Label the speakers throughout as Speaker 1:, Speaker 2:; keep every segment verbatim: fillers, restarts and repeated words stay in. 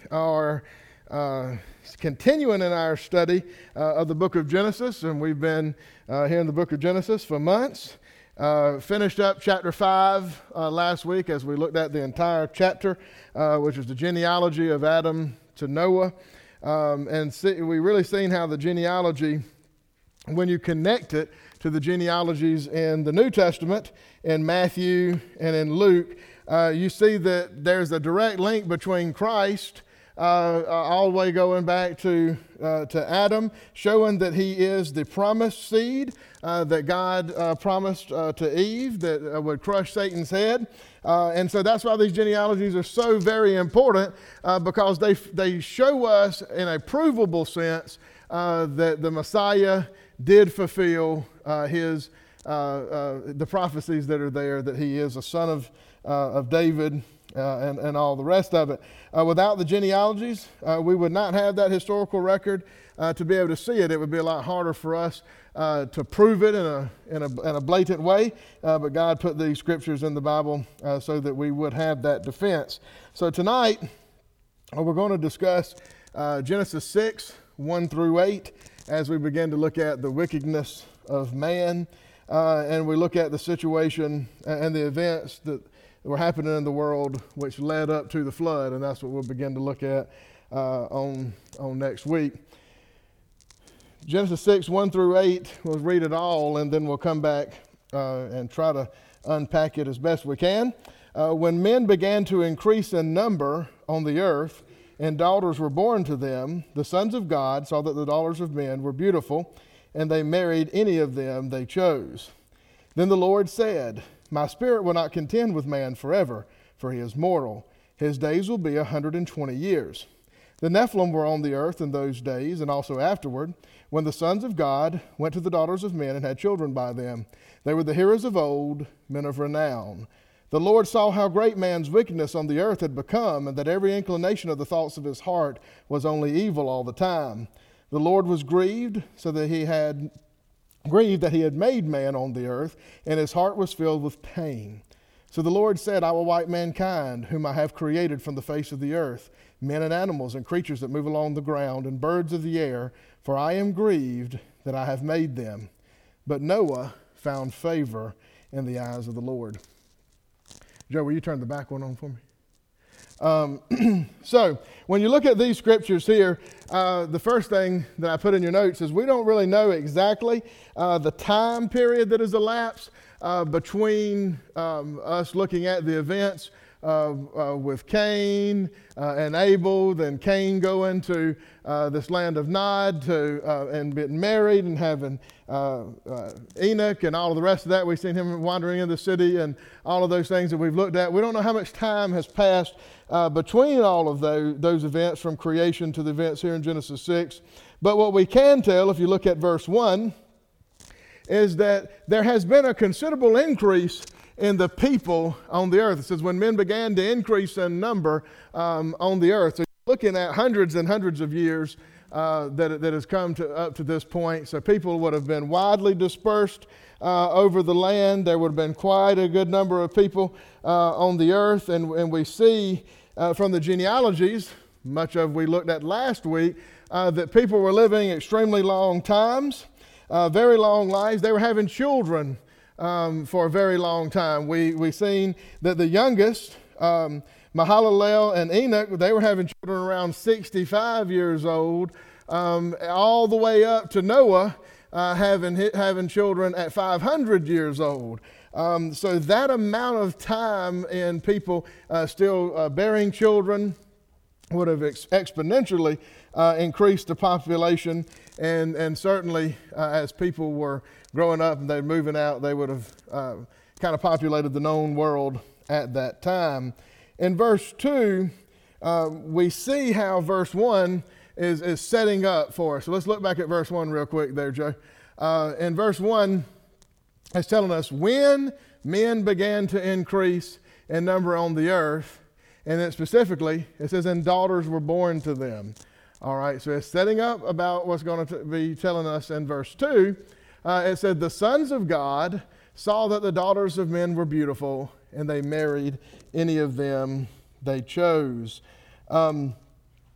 Speaker 1: are uh, continuing in our study uh, of the book of Genesis, and we've been uh, here in the book of Genesis for months. Uh, finished up chapter five uh, last week as we looked at the entire chapter, uh, which was the genealogy of Adam to Noah. Um, and see, we really seen how the genealogy, when you connect it to the genealogies in the New Testament, in Matthew and in Luke, uh, you see that there's a direct link between Christ uh, all the way going back to uh, to Adam, showing that he is the promised seed uh, that God uh, promised uh, to Eve that uh, would crush Satan's head. Uh, and so that's why these genealogies are so very important uh, because they they show us in a provable sense uh, that the Messiah did fulfill uh, his uh, uh, the prophecies that are there, that he is a son of uh, of David uh, and and all the rest of it. Uh, without the genealogies, uh, we would not have that historical record uh, to be able to see it. It would be a lot harder for us uh, to prove it in a in a in a blatant way. Uh, but God put these scriptures in the Bible uh, so that we would have that defense. So tonight uh, we're going to discuss uh, Genesis six one through eight. As we begin to look at the wickedness of man, uh, and we look at the situation and the events that were happening in the world which led up to the flood, and that's what we'll begin to look at uh, on, on next week. Genesis six, one through eight, we'll read it all, and then we'll come back uh, and try to unpack it as best we can. Uh, when men began to increase in number on the earth, and daughters were born to them, the sons of God saw that the daughters of men were beautiful, and they married any of them they chose. Then the Lord said, My spirit will not contend with man forever, for he is mortal. His days will be a hundred and twenty years. The Nephilim were on the earth in those days, and also afterward, when the sons of God went to the daughters of men and had children by them. They were the heroes of old, men of renown. The Lord saw how great man's wickedness on the earth had become, and that every inclination of the thoughts of his heart was only evil all the time. The Lord was grieved, so that he had grieved that he had made man on the earth, and his heart was filled with pain. So the Lord said, I will wipe mankind, whom I have created from the face of the earth, men and animals and creatures that move along the ground, and birds of the air, for I am grieved that I have made them. But Noah found favor in the eyes of the Lord. Joe, will you turn the back one on for me? Um, so, when you look at these scriptures here, uh, the first thing that I put in your notes is we don't really know exactly uh, the time period that has elapsed uh, between um, us looking at the events uh, uh, with Cain uh, and Abel, then Cain going to uh, this land of Nod to uh, and getting married and having uh, uh, Enoch and all of the rest of that. We've seen him wandering in the city and all of those things that we've looked at. We don't know how much time has passed uh, between all of those, those events from creation to the events here in Genesis six. But what we can tell, if you look at verse one, is that there has been a considerable increase in the people on the earth. It says when men began to increase in number um, on the earth. So you're looking at hundreds and hundreds of years uh, that, that has come to up to this point. So people would have been widely dispersed uh, over the land. There would have been quite a good number of people uh, on the earth. And, and we see uh, from the genealogies, much of we looked at last week, uh, that people were living extremely long times, uh, very long lives. They were having children Um, for a very long time. We we seen that the youngest, um, Mahalalel and Enoch, they were having children around sixty-five years old, um, all the way up to Noah uh, having having children at five hundred years old. Um, so that amount of time in people uh, still uh, bearing children would have ex- exponentially uh, increased the population, and and certainly uh, as people were growing up and they're moving out, they would have uh, kind of populated the known world at that time. In verse two, uh, we see how verse one is, is setting up for us. So let's look back at verse one real quick there, Joe. Uh, in verse one, it's telling us when men began to increase in number on the earth, and then specifically, it says, and daughters were born to them. All right, so it's setting up about what's going to be telling us in verse two. Uh, it said, the sons of God saw that the daughters of men were beautiful, and they married any of them they chose. Um,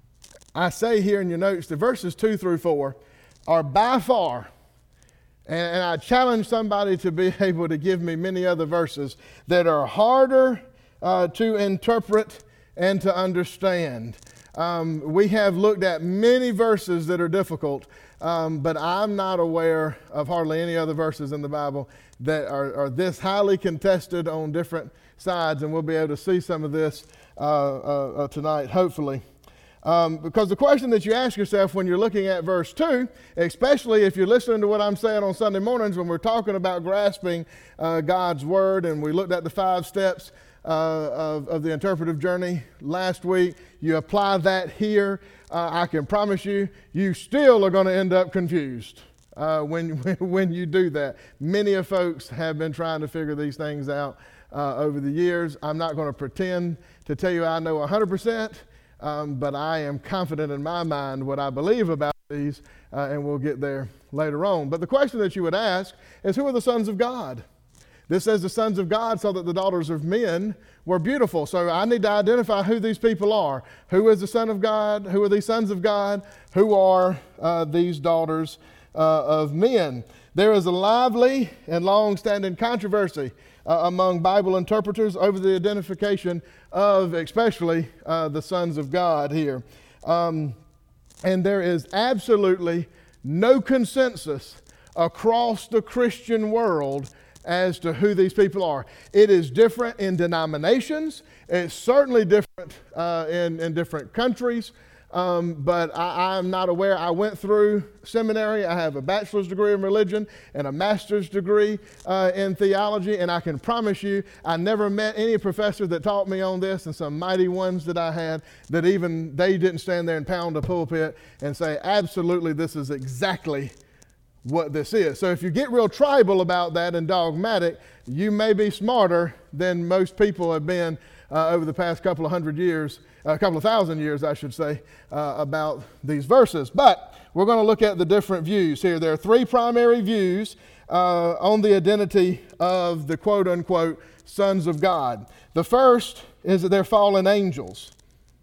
Speaker 1: I say here in your notes, the verses two through four are by far, and, and I challenge somebody to be able to give me many other verses that are harder uh, to interpret and to understand. Um, we have looked at many verses that are difficult, um, but I'm not aware of hardly any other verses in the Bible that are, are this highly contested on different sides, and we'll be able to see some of this uh, uh, uh, tonight, hopefully. Um, because the question that you ask yourself when you're looking at verse two, especially if you're listening to what I'm saying on Sunday mornings when we're talking about grasping uh, God's Word, and we looked at the five steps uh, of, of the interpretive journey last week, you apply that here, uh, I can promise you, you still are going to end up confused uh, when, when you do that. Many of folks have been trying to figure these things out uh, over the years. I'm not going to pretend to tell you I know one hundred percent. Um, but I am confident in my mind what I believe about these, uh, and we'll get there later on. But the question that you would ask is, who are the sons of God? This says the sons of God so that the daughters of men were beautiful. So I need to identify who these people are. Who is the son of God? Who are these sons of God? Who are uh, these daughters uh, of men? There is a lively and long-standing controversy Uh, among Bible interpreters over the identification of especially uh, the sons of God here. Um, and there is absolutely no consensus across the Christian world as to who these people are. It is different in denominations. It's certainly different uh, in, in different countries. Um, but I, I'm not aware. I went through seminary. I have a bachelor's degree in religion and a master's degree uh, in theology, and I can promise you I never met any professor that taught me on this, and some mighty ones that I had, that even they didn't stand there and pound a pulpit and say, absolutely, this is exactly what this is. So if you get real tribal about that and dogmatic, you may be smarter than most people have been uh, over the past couple of hundred years, a couple of thousand years, I should say, uh, about these verses. But we're going to look at the different views here. There are three primary views uh, on the identity of the quote-unquote sons of God. The first is that they're fallen angels.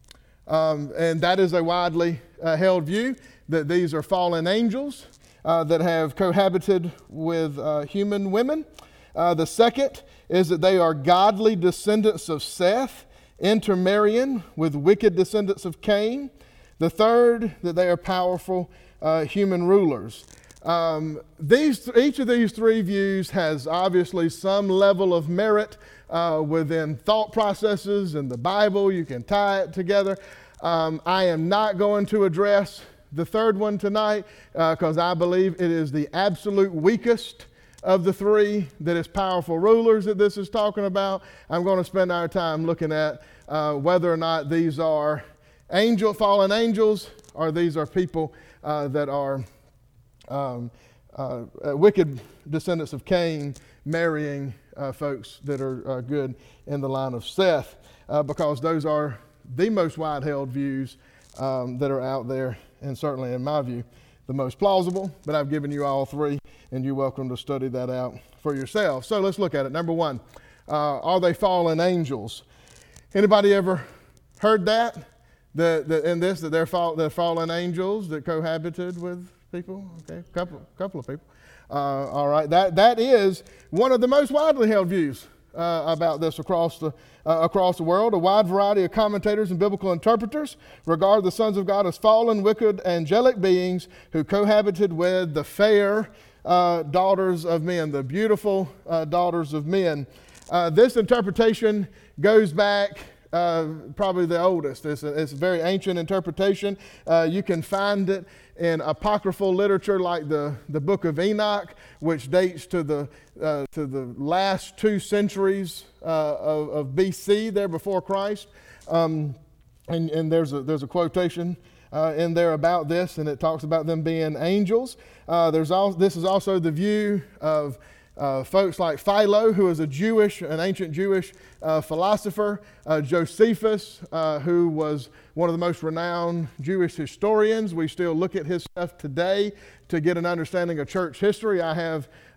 Speaker 1: Um, and that is a widely uh, held view, that these are fallen angels uh, that have cohabited with uh, human women. Uh, the second is that they are godly descendants of Seth, intermarrying with wicked descendants of Cain. The third, that they are powerful uh, human rulers. Um, these, each of these three views has obviously some level of merit uh, within thought processes in the Bible. You can tie it together. Um, I am not going to address the third one tonight because uh, I believe it is the absolute weakest of the three that is powerful rulers that this is talking about. I'm going to spend our time looking at uh, whether or not these are angel, fallen angels, or these are people uh, that are um, uh, uh, wicked descendants of Cain marrying uh, folks that are uh, good in the line of Seth, uh, because those are the most wide-held views um, that are out there, and certainly in my view, the most plausible. But I've given you all three, and you're welcome to study that out for yourself. So let's look at it. Number one, uh, are they fallen angels? Anybody ever heard that? The, the, in this, that they're, fall, they're fallen angels that cohabited with people? Okay, couple, couple of people. Uh, all right, that, that is one of the most widely held views uh, about this across the, uh, across the world. A wide variety of commentators and biblical interpreters regard the sons of God as fallen, wicked, angelic beings who cohabited with the fair uh, daughters of men, the beautiful uh, daughters of men. Uh, this interpretation goes back uh, probably the oldest. It's a, it's a very ancient interpretation. Uh, you can find it in apocryphal literature like the, the Book of Enoch, which dates to the uh, to the last two centuries uh, of, of B C, there before Christ. Um, and, and there's a there's a quotation uh, in there about this, and it talks about them being angels. Uh, there's all, this is also the view of Uh, folks like Philo, who is a Jewish, an ancient Jewish uh, philosopher, uh, Josephus, uh, who was one of the most renowned Jewish historians. We still look at his stuff today to get an understanding of church history. I have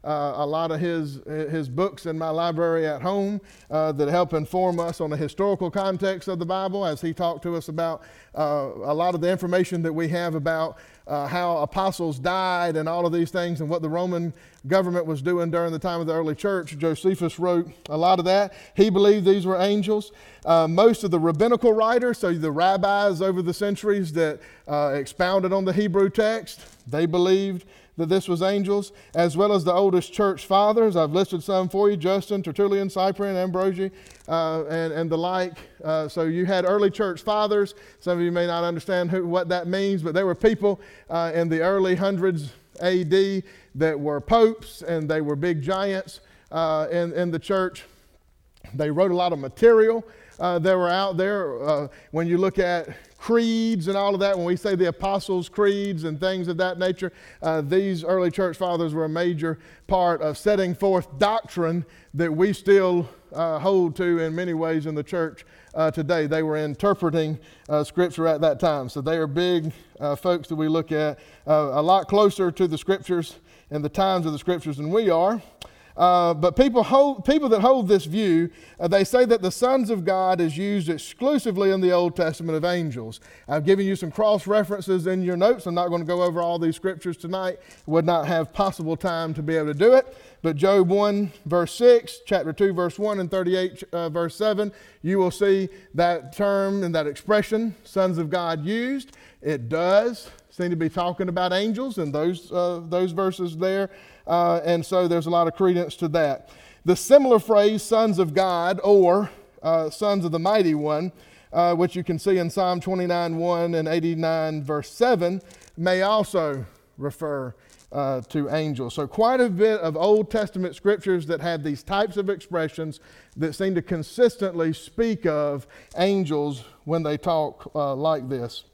Speaker 1: uh, a lot of his his books in my library at home uh, that help inform us on the historical context of the Bible, as he talked to us about uh, a lot of the information that we have about uh, how apostles died and all of these things and what the Roman government was doing during the time of the early church. Josephus wrote a lot of that. He believed these were angels. Uh, most of the rabbinical writers, so the rabbis over the centuries that uh, expounded on the Hebrew text, they believed that this was angels, as well as the oldest church fathers. I've listed some for you: Justin, Tertullian, Cyprian, Ambrosi, uh, and, and the like. Uh, so you had early church fathers. Some of you may not understand who, what that means, but there were people uh, in the early hundreds A D that were popes, and they were big giants uh, in, in the church. They wrote a lot of material uh, that were out there. Uh, when you look at creeds and all of that, when we say the apostles' creeds and things of that nature, uh, these early church fathers were a major part of setting forth doctrine that we still uh, hold to in many ways in the church uh, today. They were interpreting uh, Scripture at that time. So they are big uh, folks that we look at, uh, a lot closer to the Scriptures and the times of the Scriptures than we are. Uh, but people hold, people that hold this view, uh, they say that the sons of God is used exclusively in the Old Testament of angels. I've given you some cross references in your notes. I'm not going to go over all these scriptures tonight. Would not have possible time to be able to do it. But Job one verse six, chapter two verse one, and thirty-eight uh, verse seven, you will see that term and that expression, sons of God, used. It does seem to be talking about angels in those uh, those verses there. Uh, and so there's a lot of credence to that. The similar phrase, sons of God, or uh, sons of the mighty one, uh, which you can see in Psalm twenty-nine one and eighty-nine verse seven, may also refer uh, to angels. So quite a bit of Old Testament scriptures that have these types of expressions that seem to consistently speak of angels when they talk uh, like this.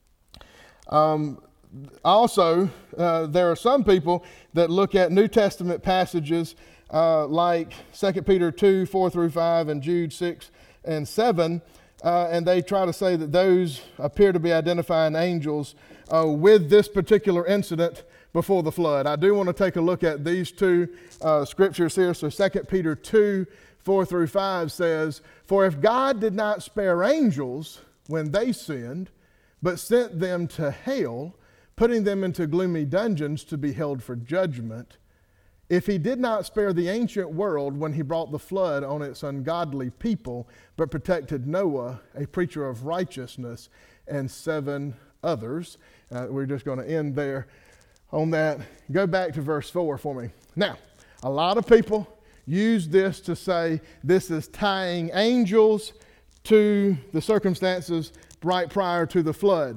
Speaker 1: Um, Also, uh, there are some people that look at New Testament passages uh, like Second Peter two, four through five, and Jude six and seven, uh, and they try to say that those appear to be identifying angels uh, with this particular incident before the flood. I do want to take a look at these two uh, scriptures here. So Second Peter two, four through five says, "For if God did not spare angels when they sinned, but sent them to hell, putting them into gloomy dungeons to be held for judgment, if he did not spare the ancient world when he brought the flood on its ungodly people, but protected Noah, a preacher of righteousness, and seven others." Uh, we're just going to end there on that. Go back to verse four for me. Now, a lot of people use this to say this is tying angels to the circumstances right prior to the flood.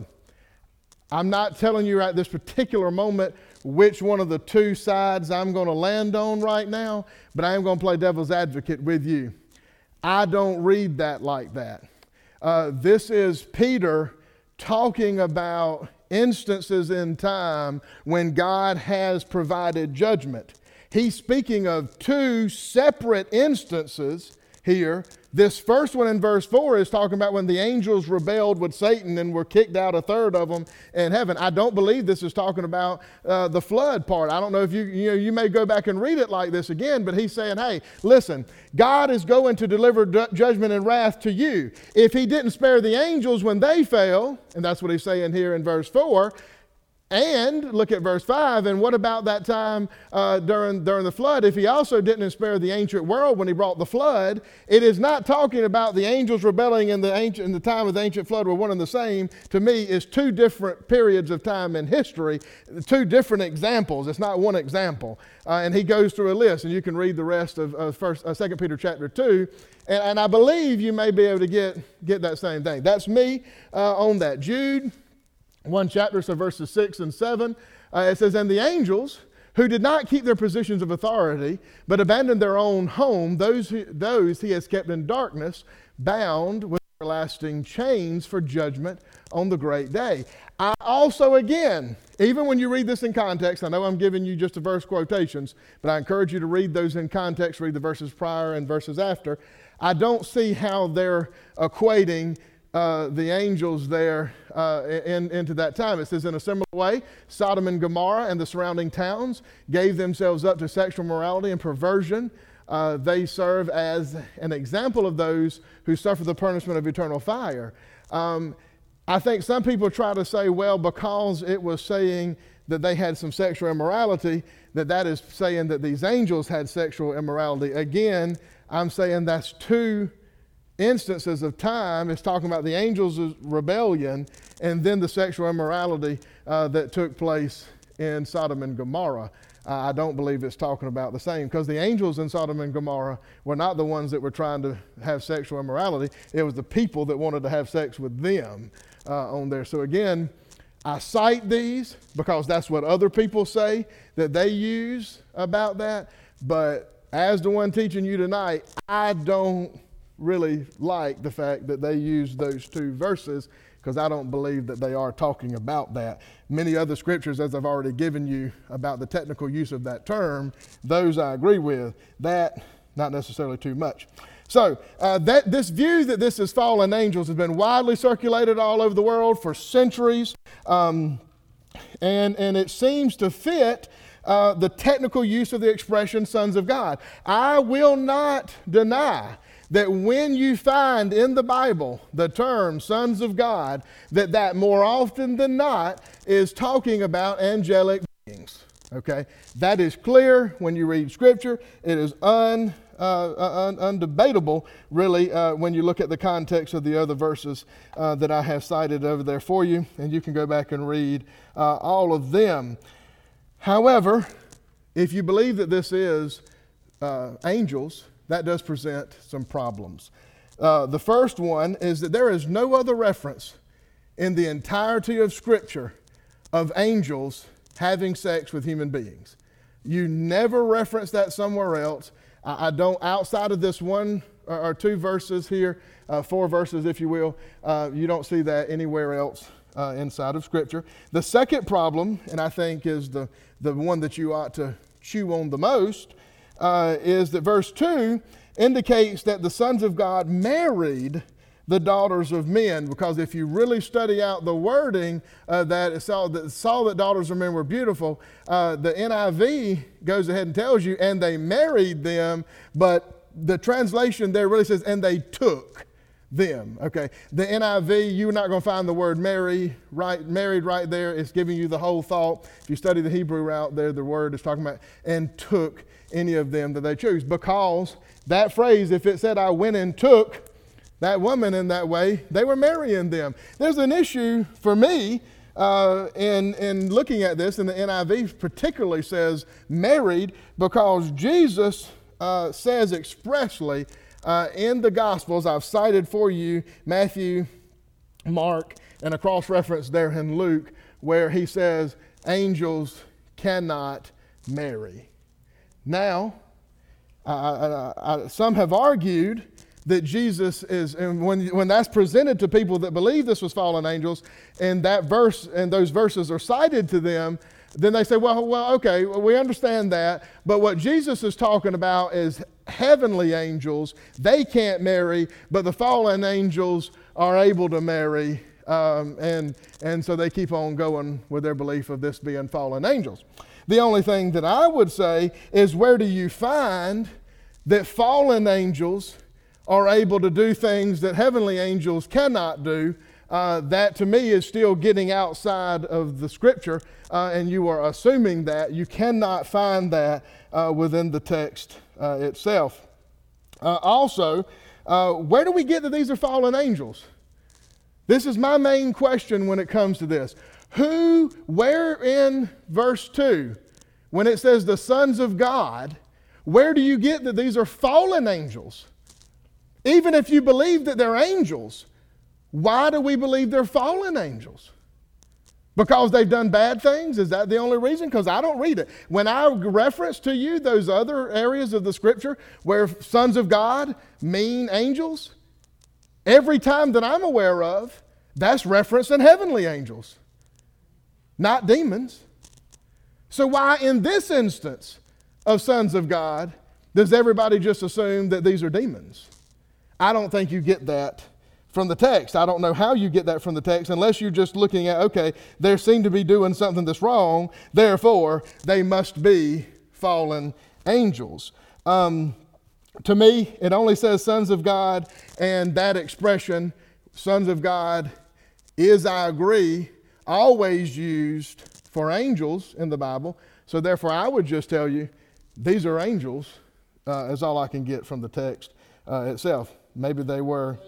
Speaker 1: I'm not telling you at this particular moment which one of the two sides I'm going to land on right now, but I am going to play devil's advocate with you. I don't read that like that. Uh, this is Peter talking about instances in time when God has provided judgment. He's speaking of two separate instances here. This first one in verse four is talking about when the angels rebelled with Satan and were kicked out, a third of them in heaven. I don't believe this is talking about uh, the flood part. I don't know if you, you know, you may go back and read it like this again, but he's saying, hey, listen, God is going to deliver d- judgment and wrath to you. If he didn't spare the angels when they fell, and that's what he's saying here in verse four, and look at verse five, and what about that time uh, during, during the flood? If he also didn't spare the ancient world when he brought the flood, it is not talking about the angels rebelling in the ancient, in the time of the ancient flood were one and the same. To me, it's two different periods of time in history, two different examples. It's not one example. Uh, and he goes through a list, and you can read the rest of uh, first, uh, Second Peter chapter two, and, and I believe you may be able to get, get that same thing. That's me uh, on that. Jude one chapter, so verses six and seven, uh, it says, "And the angels who did not keep their positions of authority, but abandoned their own home, those, who, those he has kept in darkness, bound with everlasting chains for judgment on the great day." I also, again, even when you read this in context, I know I'm giving you just the verse quotations, but I encourage you to read those in context, read the verses prior and verses after. I don't see how they're equating uh, the angels there uh, in, into that time. It says, in a similar way, Sodom and Gomorrah and the surrounding towns gave themselves up to sexual morality and perversion. Uh, they serve as an example of those who suffer the punishment of eternal fire. Um, I think some people try to say, well, because it was saying that they had some sexual immorality, that that is saying that these angels had sexual immorality. Again, I'm saying that's two instances of time. It's talking about the angels' rebellion and then the sexual immorality uh, that took place in Sodom and Gomorrah. Uh, I don't believe it's talking about the same, because the angels in Sodom and Gomorrah were not the ones that were trying to have sexual immorality. It was the people that wanted to have sex with them uh, on there. So again, I cite these because that's what other people say that they use about that. But as the one teaching you tonight, I don't really like the fact that they use those two verses, because I don't believe that they are talking about that. Many other scriptures, as I've already given you about the technical use of that term, those I agree with. That, not necessarily too much. So uh, that this view that this is fallen angels has been widely circulated all over the world for centuries, um, and, and it seems to fit uh, the technical use of the expression sons of God. I will not deny that when you find in the Bible the term sons of God, that that more often than not is talking about angelic beings. Okay? That is clear when you read Scripture. It is un, uh, un, undebatable, really, uh, when you look at the context of the other verses uh, that I have cited over there for you, and you can go back and read uh, all of them. However, if you believe that this is uh, angels, that does present some problems. Uh, the first one is that there is no other reference in the entirety of Scripture of angels having sex with human beings. You never reference that somewhere else. I, I don't, outside of this one or, or two verses here, uh, four verses if you will, uh, you don't see that anywhere else uh, inside of Scripture. The second problem, and I think is the, the one that you ought to chew on the most, Uh, is that verse two indicates that the sons of God married the daughters of men, because if you really study out the wording uh, that it saw that saw that daughters of men were beautiful, uh, the N I V goes ahead and tells you, and they married them, but the translation there really says, and they took them. Okay, the N I V, you're not going to find the word marry right married right there. It's giving you the whole thought. If you study the Hebrew route there, the word is talking about and took any of them that they choose, because that phrase, if it said I went and took that woman in that way, they were marrying them. There's an issue for me uh, in, in looking at this, and the N I V particularly says married, because Jesus uh, says expressly uh, in the Gospels, I've cited for you Matthew, Mark, and a cross-reference there in Luke, where he says angels cannot marry. Now, I, I, I, some have argued that Jesus is, and when, when that's presented to people that believe this was fallen angels, and that verse and those verses are cited to them, then they say, well, well, okay, well, we understand that, but what Jesus is talking about is heavenly angels. They can't marry, but the fallen angels are able to marry, um, and, and so they keep on going with their belief of this being fallen angels. The only thing that I would say is, where do you find that fallen angels are able to do things that heavenly angels cannot do? Uh, that to me is still getting outside of the Scripture, uh, and you are assuming that. You cannot find that uh, within the text uh, itself. Uh, also, uh, where do we get that these are fallen angels? This is my main question when it comes to this. Who, where in verse two, when it says the sons of God, where do you get that these are fallen angels? Even if you believe that they're angels, why do we believe they're fallen angels? Because they've done bad things? Is that the only reason? Because I don't read it. When I reference to you those other areas of the Scripture where sons of God mean angels, every time that I'm aware of, that's referencing heavenly angels, not demons. So why in this instance of sons of God does everybody just assume that these are demons? I don't think you get that from the text. I don't know how you get that from the text unless you're just looking at, okay, they seem to be doing something that's wrong, therefore they must be fallen angels. Um, to me, it only says sons of God, and that expression, sons of God, is, I agree, always used for angels in the Bible. So therefore I would just tell you, these are angels, uh, is all I can get from the text uh, itself. Maybe they were...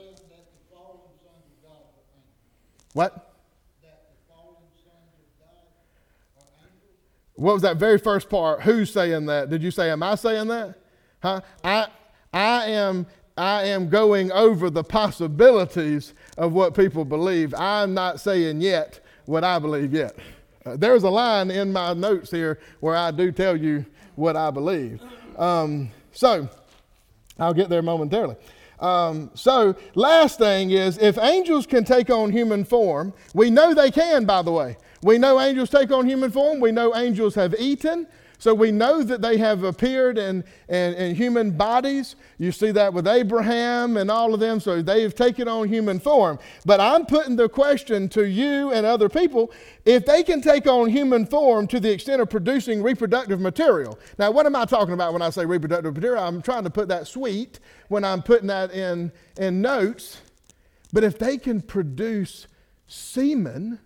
Speaker 1: What? That the fallen sons of God are angels? What was that very first part? Who's saying that? Did you say, am I saying that? Huh? I I am I am going over the possibilities of what people believe. I'm not saying yet what I believe yet. Uh, there's a line in my notes here where I do tell you what I believe. Um, so I'll get there momentarily. Um, so last thing is, if angels can take on human form, we know they can, by the way. We know angels take on human form. We know angels have eaten. So we know that they have appeared in, in, in human bodies. You see that with Abraham and all of them. So they've taken on human form. But I'm putting the question to you and other people, if they can take on human form to the extent of producing reproductive material. Now, what am I talking about when I say reproductive material? I'm trying to put that sweet when I'm putting that in, in notes. But if they can produce semen,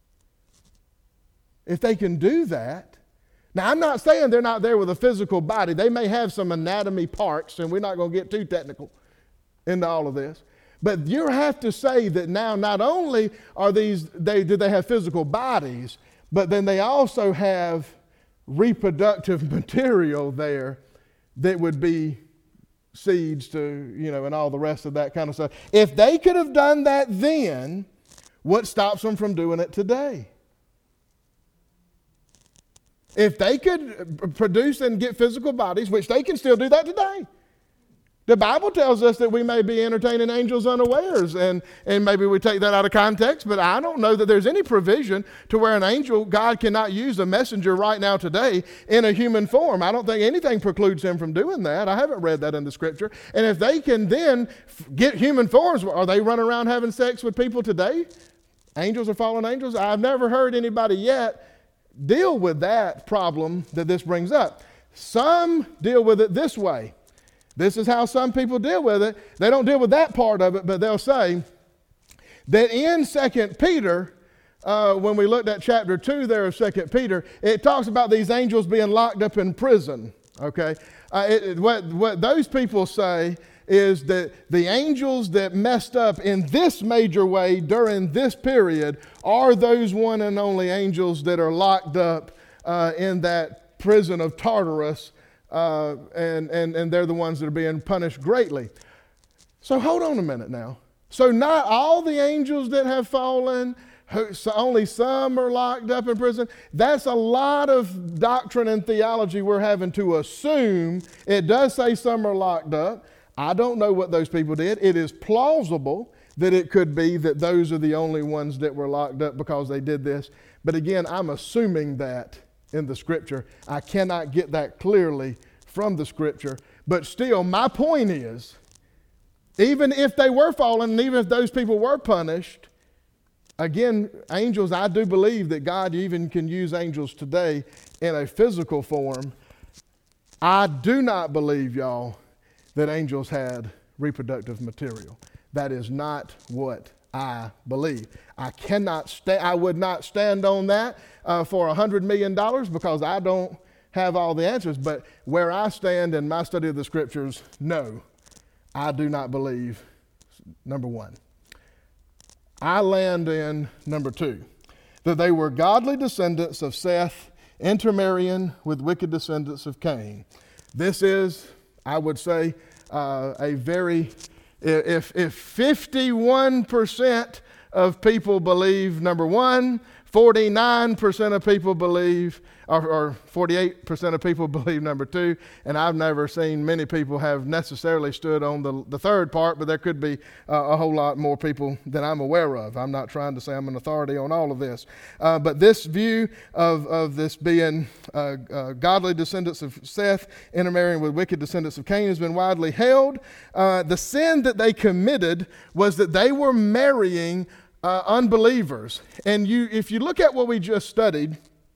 Speaker 1: if they can do that, now, I'm not saying they're not there with a physical body. They may have some anatomy parts, and we're not going to get too technical into all of this. But you have to say that now not only are these, they, do they have physical bodies, but then they also have reproductive material there that would be seeds to, you know, and all the rest of that kind of stuff. If they could have done that then, what stops them from doing it today? If they could produce and get physical bodies, which they can still do that today. The Bible tells us that we may be entertaining angels unawares, and, and maybe we take that out of context, but I don't know that there's any provision to where an angel, God cannot use a messenger right now today in a human form. I don't think anything precludes him from doing that. I haven't read that in the scripture. And if they can then get human forms, are they running around having sex with people today? Angels are fallen angels? I've never heard anybody yet deal with that problem that this brings up. Some deal with it this way. This is how some people deal with it. They don't deal with that part of it, but they'll say that in Second Peter, uh, when we looked at chapter two there of Second Peter, it talks about these angels being locked up in prison. Okay, uh, it, it, what, what those people say is that the angels that messed up in this major way during this period are those one and only angels that are locked up uh, in that prison of Tartarus, uh, and, and, and they're the ones that are being punished greatly. So hold on a minute now. So not all the angels that have fallen, who, so only some are locked up in prison. That's a lot of doctrine and theology we're having to assume. It does say some are locked up. I don't know what those people did. It is plausible that it could be that those are the only ones that were locked up because they did this. But again, I'm assuming that in the scripture. I cannot get that clearly from the scripture. But still, my point is, even if they were fallen, and even if those people were punished, again, angels, I do believe that God even can use angels today in a physical form. I do not believe, y'all, that angels had reproductive material. That is not what I believe. I cannot sta- I would not stand on that uh, for a hundred million dollars because I don't have all the answers. But where I stand in my study of the scriptures, no, I do not believe. Number one, I land in number two, that they were godly descendants of Seth, intermarrying with wicked descendants of Cain. This is, I would say, uh, a very, if, if fifty-one percent of people believe number one, forty-nine percent of people believe, or, or forty-eight percent of people believe number two, and I've never seen many people have necessarily stood on the, the third part, but there could be uh, a whole lot more people than I'm aware of. I'm not trying to say I'm an authority on all of this. Uh, but this view of, of this being uh, uh, godly descendants of Seth intermarrying with wicked descendants of Cain has been widely held. Uh, the sin that they committed was that they were marrying Uh, unbelievers. And you, if you look at what we just studied,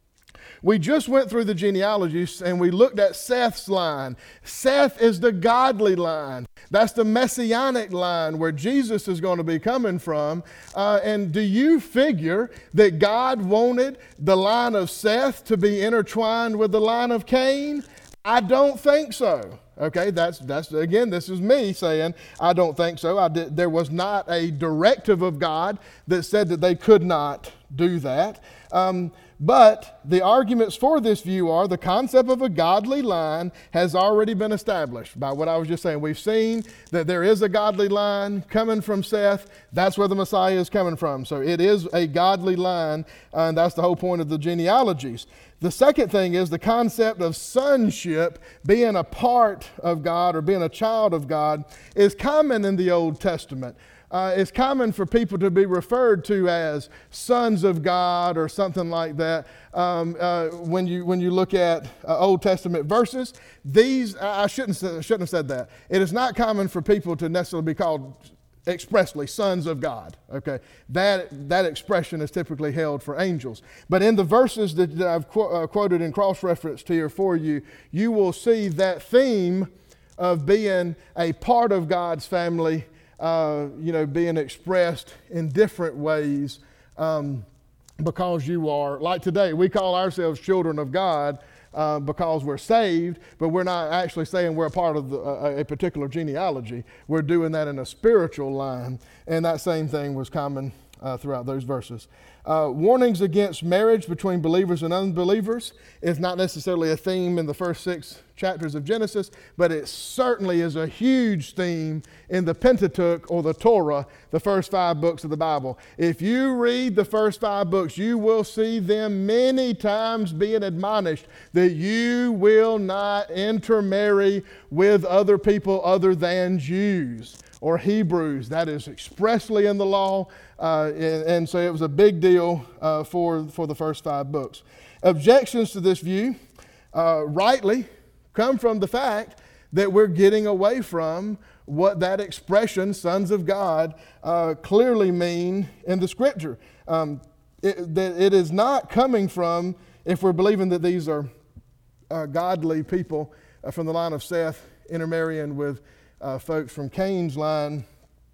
Speaker 1: we just went through the genealogies and we looked at Seth's line. Seth is the godly line. That's the messianic line where Jesus is going to be coming from. Uh, and do you figure that God wanted the line of Seth to be intertwined with the line of Cain? I don't think so. Okay, that's, that's again, this is me saying, I don't think so. I did, there was not a directive of God that said that they could not do that. Um, but the arguments for this view are the concept of a godly line has already been established by what I was just saying. We've seen that there is a godly line coming from Seth. That's where the Messiah is coming from. So it is a godly line, uh, and that's the whole point of the genealogies. The second thing is the concept of sonship, being a part of God or being a child of God, is common in the Old Testament. Uh, it's common for people to be referred to as sons of God or something like that. Um, uh, when you when you look at uh, Old Testament verses, these I shouldn't shouldn't have said that. It is not common for people to necessarily be called expressly sons of God. Okay, that that expression is typically held for angels. But in the verses that, that I've qu- uh, quoted in cross-reference here for you, you will see that theme of being a part of God's family, uh, you know, being expressed in different ways, um, because you are, like today, we call ourselves children of God, Uh, because we're saved, but we're not actually saying we're a part of the, uh, a particular genealogy. We're doing that in a spiritual line, and that same thing was common uh, throughout those verses. Uh, warnings against marriage between believers and unbelievers is not necessarily a theme in the first six chapters of Genesis, but it certainly is a huge theme in the Pentateuch or the Torah, the first five books of the Bible. If you read the first five books, you will see them many times being admonished that you will not intermarry with other people other than Jews or Hebrews. That is expressly in the law, uh, and, and so it was a big deal uh, for, for the first five books. Objections to this view uh, rightly come from the fact that we're getting away from what that expression, sons of God, uh, clearly mean in the Scripture. Um, it, that it is not coming from, if we're believing that these are uh, godly people uh, from the line of Seth intermarrying with uh, folks from Cain's line,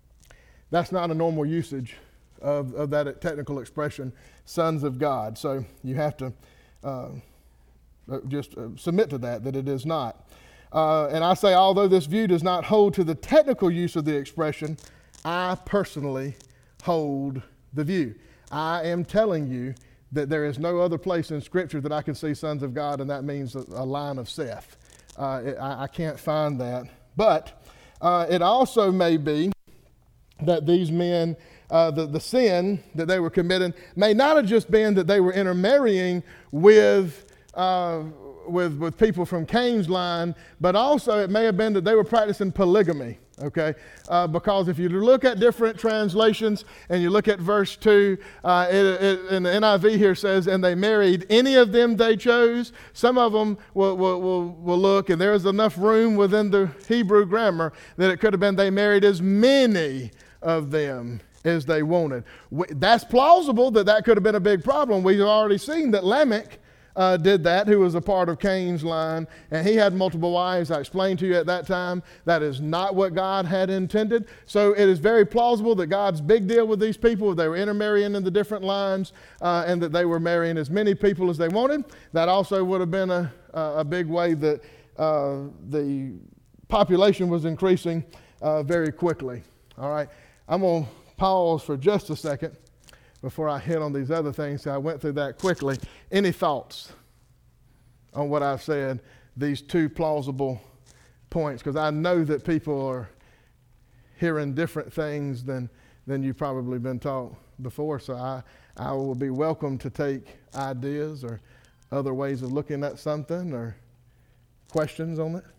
Speaker 1: that's not a normal usage of, of that technical expression, sons of God. So you have to uh, just uh, submit to that, that it is not. Uh, and I say, although this view does not hold to the technical use of the expression, I personally hold the view. I am telling you that there is no other place in Scripture that I can see sons of God, and that means a, a line of Seth. Uh, it, I, I can't find that. But uh, it also may be that these men, uh, the, the sin that they were committing may not have just been that they were intermarrying with uh, with with people from Cain's line, but also it may have been that they were practicing polygamy, okay? Uh, because if you look at different translations and you look at verse two, uh, it, it, in the N I V here says, and they married any of them they chose. Some of them will, will, will, will look, and there is enough room within the Hebrew grammar that it could have been they married as many of them as they wanted. That's plausible that that could have been a big problem. We've already seen that Lamech Uh, did that, who was a part of Cain's line, and he had multiple wives. I explained to you at that time that is not what God had intended. So it is very plausible that God's big deal with these people, they were intermarrying in the different lines, uh, and that they were marrying as many people as they wanted. That also would have been a, a big way that uh, the population was increasing uh, very quickly. All right, I'm going to pause for just a second before I hit on these other things. So I went through that quickly. Any thoughts on what I've said, these two plausible points? Because I know that people are hearing different things than, than you've probably been taught before. So I, I will be welcome to take ideas or other ways of looking at something or questions on it.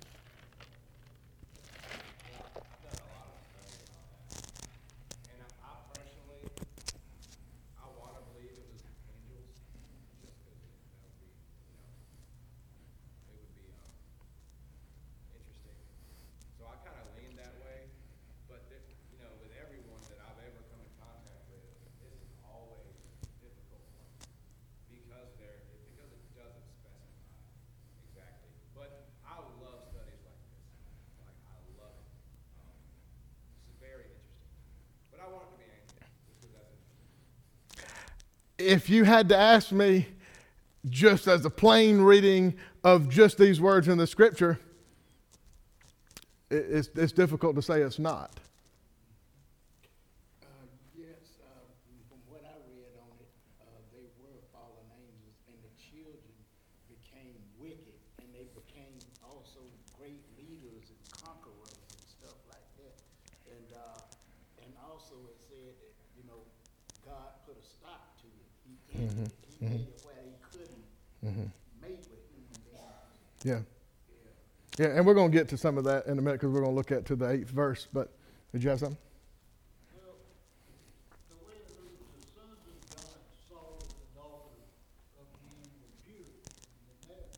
Speaker 1: If you had to ask me, just as a plain reading of just these words in the scripture, it's, it's difficult to say it's not.
Speaker 2: Uh, yes, uh, from what I read on it, uh, they were fallen angels, and the children became wicked, and they became also great leaders and conquerors and stuff like that. And uh, and also it said that, you know, God put a stop to it. He,
Speaker 1: Mm-hmm.
Speaker 2: he made it where he couldn't
Speaker 1: Mm-hmm.
Speaker 2: mate with human beings.
Speaker 1: Yeah. Yeah, and we're going to get to some of that in a minute because we're going to look at to the eighth verse. But did you have something?
Speaker 3: Well, the way the, the sons of God saw the daughters of men were pure and that.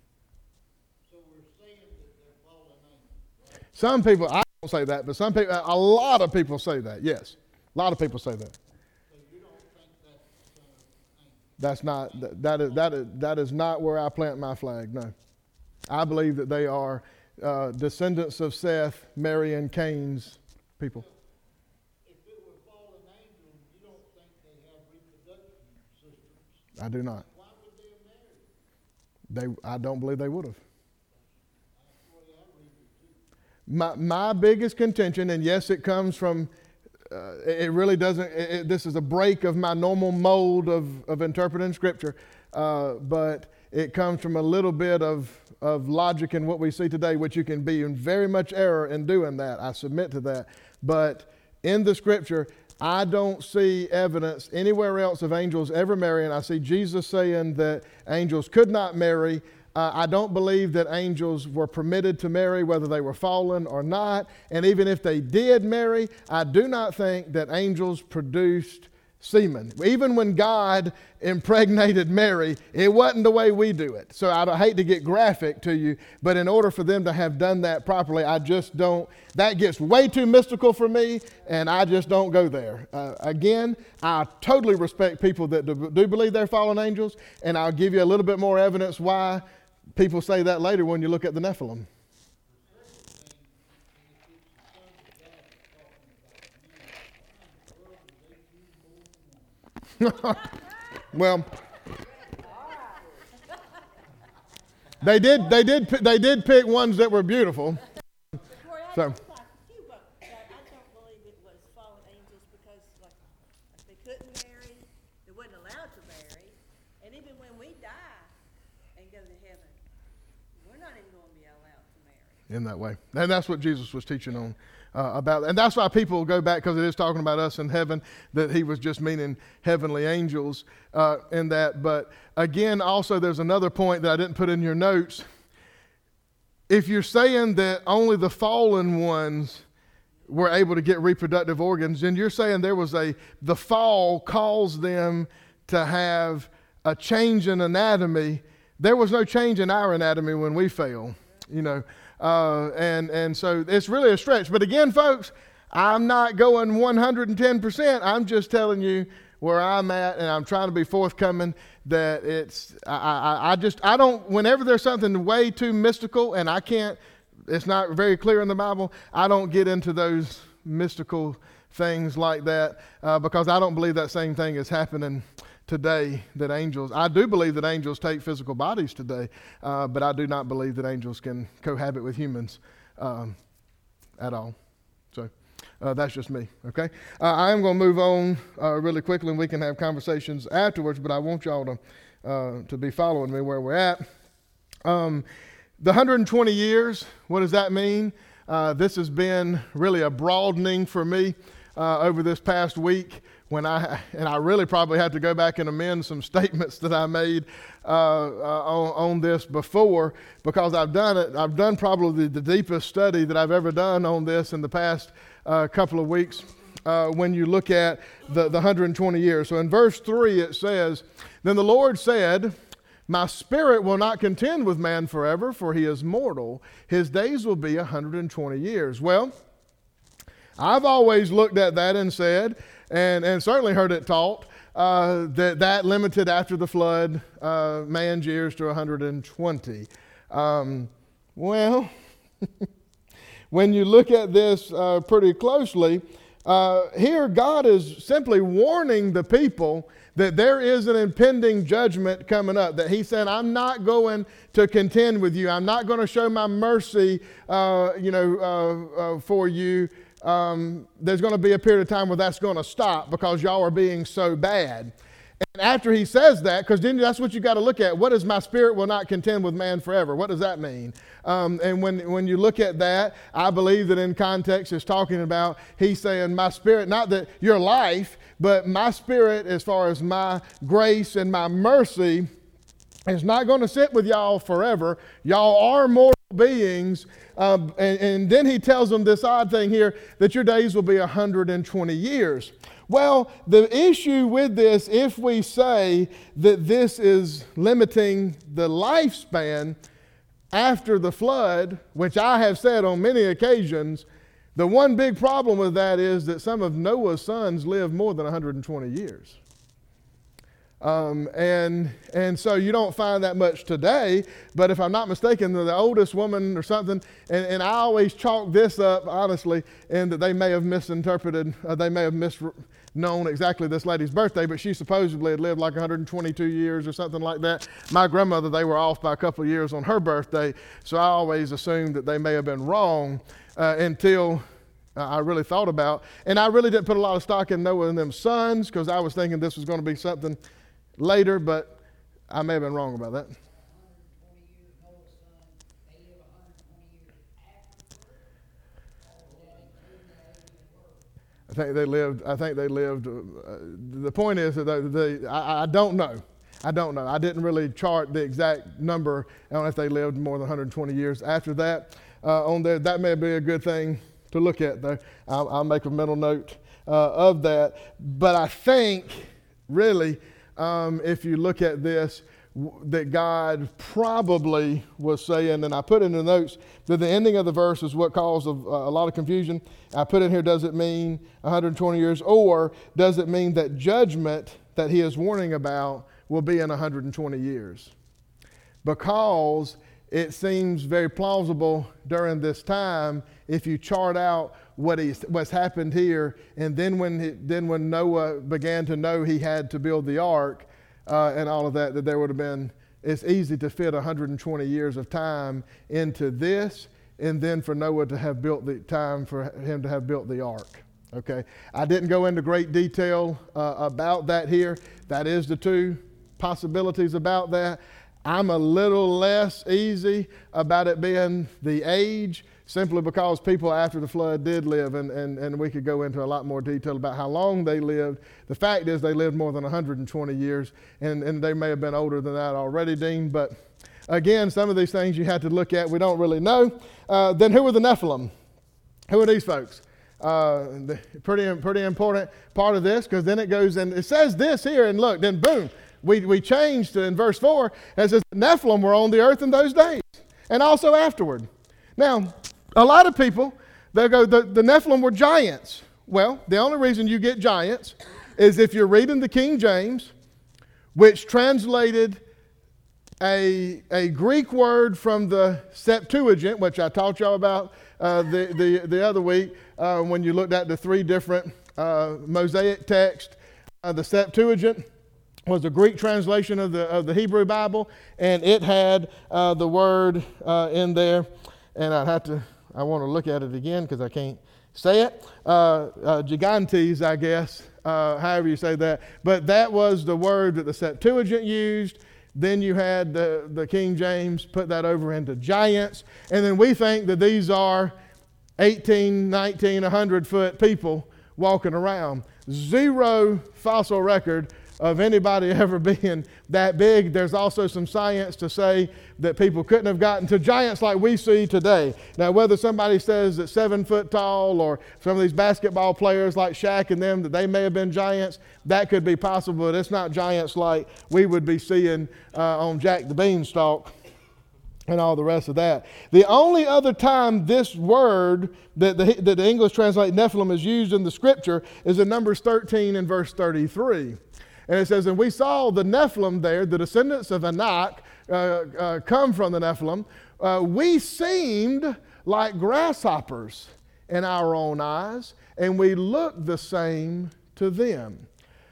Speaker 3: So we're saying that they're fallen angels, right?
Speaker 1: Some people, I don't say that, but some people, a lot of people say that. Yes, a lot of people say that.
Speaker 3: So you don't think that's uh, angel?
Speaker 1: That's not that, that is that is that is not where I plant my flag. No, I believe that they are uh, descendants of Seth, Mary, and Cain's people.
Speaker 3: If it were fallen angels, you don't think they have reproduction systems?
Speaker 1: I do not.
Speaker 3: Why would they have married?
Speaker 1: They, I don't believe they would have.
Speaker 3: That's the way I read it too.
Speaker 1: My my biggest contention, and yes, it comes from. Uh, it really doesn't. It, it, this is a break of my normal mold of of interpreting Scripture, uh, but it comes from a little bit of of logic in what we see today, which you can be in very much error in doing that. I submit to that. But in the Scripture, I don't see evidence anywhere else of angels ever marrying. I see Jesus saying that angels could not marry. Uh, I don't believe that angels were permitted to marry, whether they were fallen or not. And even if they did marry, I do not think that angels produced semen. Even when God impregnated Mary, it wasn't the way we do it. So I hate to get graphic to you, but in order for them to have done that properly, I just don't, that gets way too mystical for me, and I just don't go there. Uh, again, I totally respect people that do, do believe they're fallen angels, and I'll give you a little bit more evidence why people say that later when you look at the Nephilim. Well, they did. They did. They did pick ones that were beautiful. So.
Speaker 4: I don't believe it was fallen angels because, like, they couldn't marry, they weren't allowed to marry, and even when we die and go to heaven, we're not even going to be allowed to marry.
Speaker 1: In that way, and that's what Jesus was teaching on. Uh, about, and that's why people go back, because it is talking about us in heaven, that he was just meaning heavenly angels uh, in that. But again, also there's another point that I didn't put in your notes. If you're saying that only the fallen ones were able to get reproductive organs, then you're saying there was a, the fall caused them to have a change in anatomy. There was no change in our anatomy when we fell, you know. Uh, and, and so it's really a stretch. But again, folks, I'm not going one hundred ten percent. I'm just telling you where I'm at, and I'm trying to be forthcoming that it's, I, I, I just, I don't, whenever there's something way too mystical and I can't, it's not very clear in the Bible, I don't get into those mystical things like that uh, because I don't believe that same thing is happening today, that angels, I do believe that angels take physical bodies today, uh, but I do not believe that angels can cohabit with humans um, at all. So uh, that's just me, okay? Uh, I am going to move on uh, really quickly, and we can have conversations afterwards, but I want y'all to, uh, to be following me where we're at. Um, the one hundred twenty years, what does that mean? Uh, this has been really a broadening for me uh, over this past week, when I, and I really probably have to go back and amend some statements that I made uh, uh, on, on this before, because I've done it, I've done probably the, the deepest study that I've ever done on this in the past uh, couple of weeks uh, when you look at the, the one hundred twenty years. So in verse three it says, "Then the Lord said, my spirit will not contend with man forever, for he is mortal. His days will be one hundred twenty years. Well, I've always looked at that and said, and, and certainly heard it taught, uh, that that limited after the flood uh, man's years to one hundred twenty. Um, well, when you look at this uh, pretty closely, uh, here God is simply warning the people that there is an impending judgment coming up, that he said, I'm not going to contend with you. I'm not going to show my mercy, uh, you know, uh, uh, for you. Um, there's going to be a period of time where that's going to stop because y'all are being so bad. And after he says that, because then that's what you got to look at. What is my spirit will not contend with man forever? What does that mean? Um, and when, when you look at that, I believe that in context it's talking about, he's saying my spirit, not that your life, but my spirit as far as my grace and my mercy is not going to sit with y'all forever. Y'all are mortal beings. Uh, and, and then he tells them this odd thing here, that your days will be one hundred twenty years. Well, the issue with this, if we say that this is limiting the lifespan after the flood, which I have said on many occasions, the one big problem with that is that some of Noah's sons lived more than one hundred twenty years. Um, and and so you don't find that much today, but if I'm not mistaken, the, the oldest woman or something, and, and I always chalk this up, honestly, in that they may have misinterpreted, uh, they may have misknown exactly this lady's birthday, but she supposedly had lived like one hundred twenty-two years or something like that. My grandmother, they were off by a couple of years on her birthday, so I always assumed that they may have been wrong uh, until uh, I really thought about, and I really didn't put a lot of stock in Noah and them sons, because I was thinking this was going to be something later, but I may have been wrong about that. I think they lived, I think they lived, uh, the point is that they, they, I, I don't know. I don't know. I didn't really chart the exact number. I don't know if they lived more than one hundred twenty years after that. Uh, on there, that may be a good thing to look at, though. I'll, I'll make a mental note uh, of that. But I think, really, Um, if you look at this, w- that God probably was saying, and I put in the notes that the ending of the verse is what caused a, a lot of confusion. I put in here, does it mean one hundred twenty years, or does it mean that judgment that he is warning about will be in one hundred twenty years? Because it seems very plausible during this time, if you chart out what he's, what's happened here, and then when he, then when Noah began to know he had to build the ark uh, and all of that, that there would have been, it's easy to fit one hundred twenty years of time into this, and then for Noah to have built the time for him to have built the ark. Okay, I didn't go into great detail uh, about that here. That is the two possibilities about that. I'm a little less easy about it being the age, simply because people after the flood did live, and, and, and we could go into a lot more detail about how long they lived. The fact is they lived more than one hundred twenty years, and, and they may have been older than that already, Dean. But again, some of these things you had to look at, we don't really know. Uh, then who are the Nephilim? Who are these folks? Uh, the, pretty, pretty important part of this, because then it goes, and it says this here, and look, then boom. We, we changed in verse four, and it says the Nephilim were on the earth in those days, and also afterward. Now, a lot of people, they go, the, the Nephilim were giants. Well, the only reason you get giants is if you're reading the King James, which translated a, a Greek word from the Septuagint, which I taught y'all about uh, the, the, the other week uh, when you looked at the three different uh, Mosaic texts. Uh, the Septuagint was a Greek translation of the of the Hebrew Bible, and it had uh, the word uh, in there, and I'd have to, I want to look at it again because I can't say it, uh, uh, gigantes, I guess, uh, however you say that, but that was the word that the Septuagint used. Then you had the, the King James put that over into giants, and then we think that these are eighteen, nineteen, one hundred foot people walking around. zero fossil record of anybody ever being that big. There's also some science to say that people couldn't have gotten to giants like we see today. Now, whether somebody says that seven foot tall, or some of these basketball players like Shaq and them, that they may have been giants, that could be possible, but it's not giants like we would be seeing uh, on Jack the Beanstalk and all the rest of that. The only other time this word that the, that the English translate Nephilim is used in the scripture is in Numbers thirteen and verse thirty-three. And it says, and we saw the Nephilim there, the descendants of Anak, uh, uh, come from the Nephilim. Uh, we seemed like grasshoppers in our own eyes, and we looked the same to them.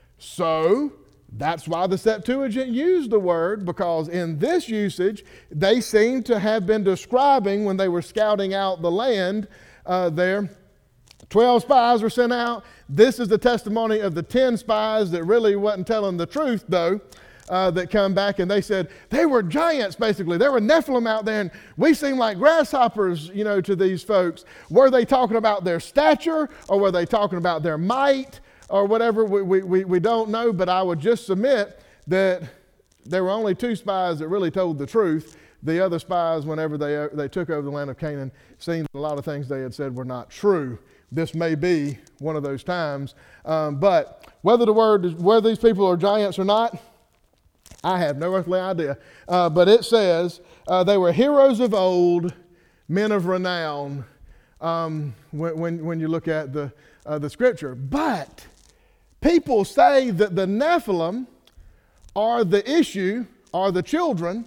Speaker 1: So that's why the Septuagint used the word, because in this usage, they seem to have been describing when they were scouting out the land uh, there. Twelve spies were sent out. This is the testimony of the ten spies that really wasn't telling the truth, though, uh, that come back, and they said they were giants, basically. There were Nephilim out there, and we seem like grasshoppers, you know, to these folks. Were they talking about their stature, or were they talking about their might, or whatever? We, we, we don't know, but I would just submit that there were only two spies that really told the truth. The other spies, whenever they, they took over the land of Canaan, seen a lot of things they had said were not true. This may be one of those times. Um, but whether the word, whether these people are giants or not, I have no earthly idea. Uh, but it says uh, they were heroes of old, men of renown, um, when, when, when you look at the, uh, the scripture. But people say that the Nephilim are the issue, are the children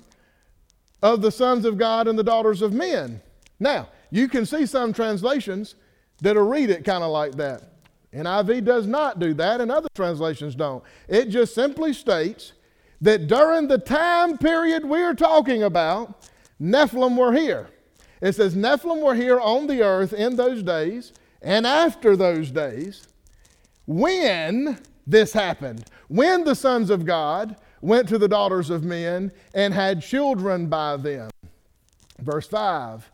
Speaker 1: of the sons of God and the daughters of men. Now, you can see some translations that'll read it kind of like that. N I V does not do that, and other translations don't. It just simply states that during the time period we're talking about, Nephilim were here. It says Nephilim were here on the earth in those days, and after those days, when this happened, when the sons of God went to the daughters of men and had children by them. Verse five,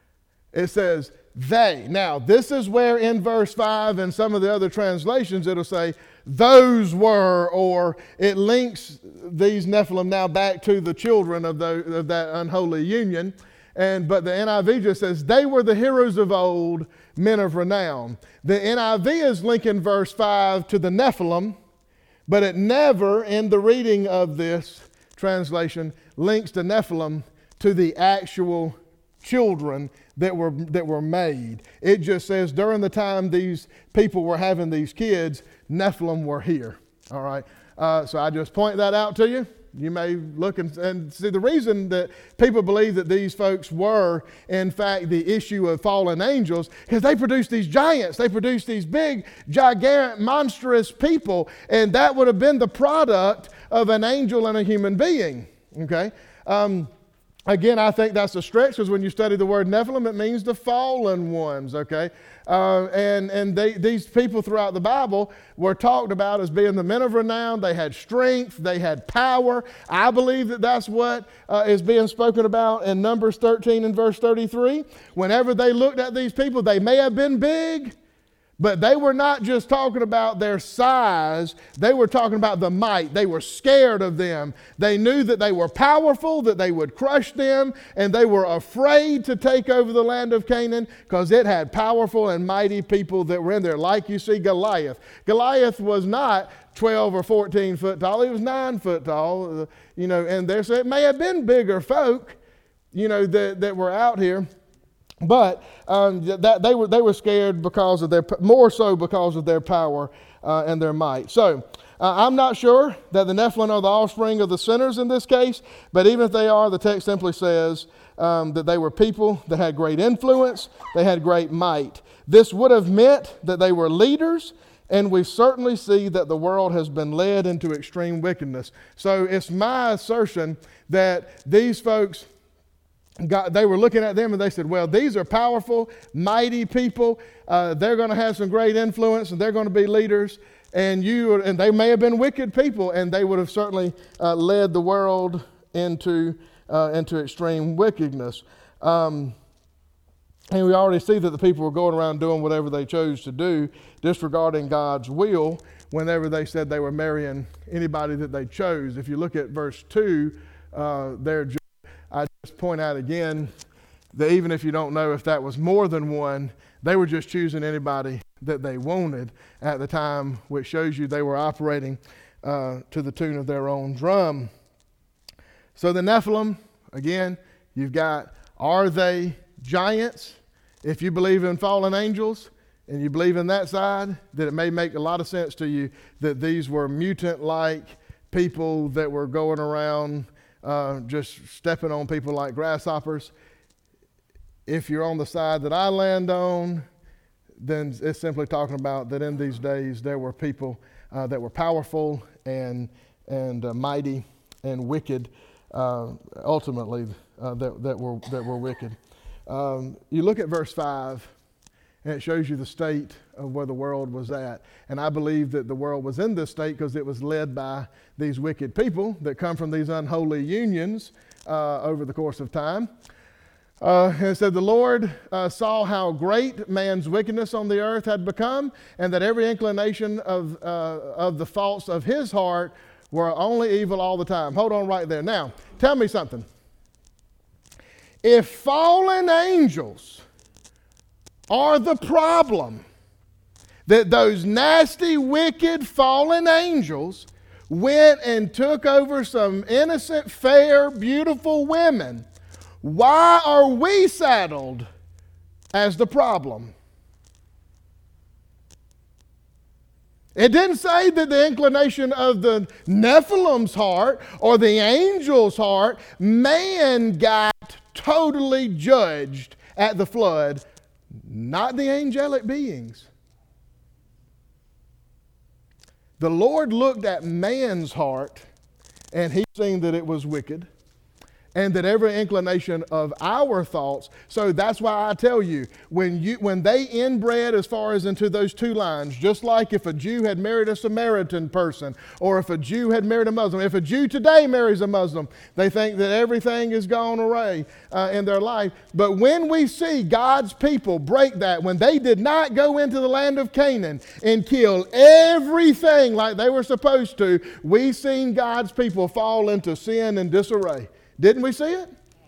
Speaker 1: it says, they. Now, this is where in verse five and some of the other translations it'll say, those were, or it links these Nephilim now back to the children of, the, of that unholy union. And but the N I V just says, they were the heroes of old, men of renown. The N I V is linking verse five to the Nephilim, but it never, in the reading of this translation, links the Nephilim to the actual children that were that were made. It just says during the time these people were having these kids, Nephilim were here. All right. Uh, so I just point that out to you. You may look and, and see the reason that people believe that these folks were, in fact, the issue of fallen angels, because they produced these giants. They produced these big, gigantic, monstrous people, and that would have been the product of an angel and a human being. Okay. Um, Again, I think that's a stretch, because when you study the word Nephilim, it means the fallen ones, okay? Uh, and and they, these people throughout the Bible were talked about as being the men of renown. They had strength. They had power. I believe that that's what uh, is being spoken about in Numbers thirteen and verse thirty-three. Whenever they looked at these people, they may have been big, but they were not just talking about their size. They were talking about the might. They were scared of them. They knew that they were powerful, that they would crush them, and they were afraid to take over the land of Canaan because it had powerful and mighty people that were in there. Like you see Goliath. Goliath was not twelve or fourteen foot tall. He was nine foot tall, you know, and there, so it may have been bigger folk, you know, that, that were out here. But um, that they were they were scared because of their more so because of their power uh, and their might. So uh, I'm not sure that the Nephilim are the offspring of the sinners in this case, but even if they are, the text simply says um, that they were people that had great influence, they had great might. This would have meant that they were leaders, and we certainly see that the world has been led into extreme wickedness. So it's my assertion that these folks, God, they were looking at them and they said, well, these are powerful, mighty people. Uh, they're going to have some great influence and they're going to be leaders. And you and they may have been wicked people, and they would have certainly uh, led the world into, uh, into extreme wickedness. Um, And we already see that the people were going around doing whatever they chose to do, disregarding God's will whenever they said they were marrying anybody that they chose. If you look at verse two, uh, there, I just point out again that even if you don't know if that was more than one, they were just choosing anybody that they wanted at the time, which shows you they were operating uh, to the tune of their own drum. So the Nephilim, again, you've got, are they giants? If you believe in fallen angels and you believe in that side, then it may make a lot of sense to you that these were mutant-like people that were going around uh, just stepping on people like grasshoppers. If you're on the side that I land on, then it's simply talking about that in these days there were people uh, that were powerful and and uh, mighty and wicked, uh, ultimately uh, that that were that were wicked. Um, you look at verse five, and it shows you the state of where the world was at. And I believe that the world was in this state because it was led by these wicked people that come from these unholy unions uh, over the course of time. Uh, and it said, the Lord uh, saw how great man's wickedness on the earth had become, and that every inclination of, uh, of the thoughts of his heart were only evil all the time. Hold on right there. Now, tell me something. If fallen angels are the problem, that those nasty, wicked, fallen angels went and took over some innocent, fair, beautiful women, why are we saddled as the problem? It didn't say that the inclination of the Nephilim's heart or the angel's heart, man got totally judged at the flood, not the angelic beings. The Lord looked at man's heart and he seen that it was wicked, and that every inclination of our thoughts. So that's why I tell you, when you when they inbred as far as into those two lines, just like if a Jew had married a Samaritan person, or if a Jew had married a Muslim, if a Jew today marries a Muslim, they think that everything is gone away uh, in their life. But when we see God's people break that, when they did not go into the land of Canaan and kill everything like they were supposed to, we seen God's people fall into sin and disarray. Didn't we see it?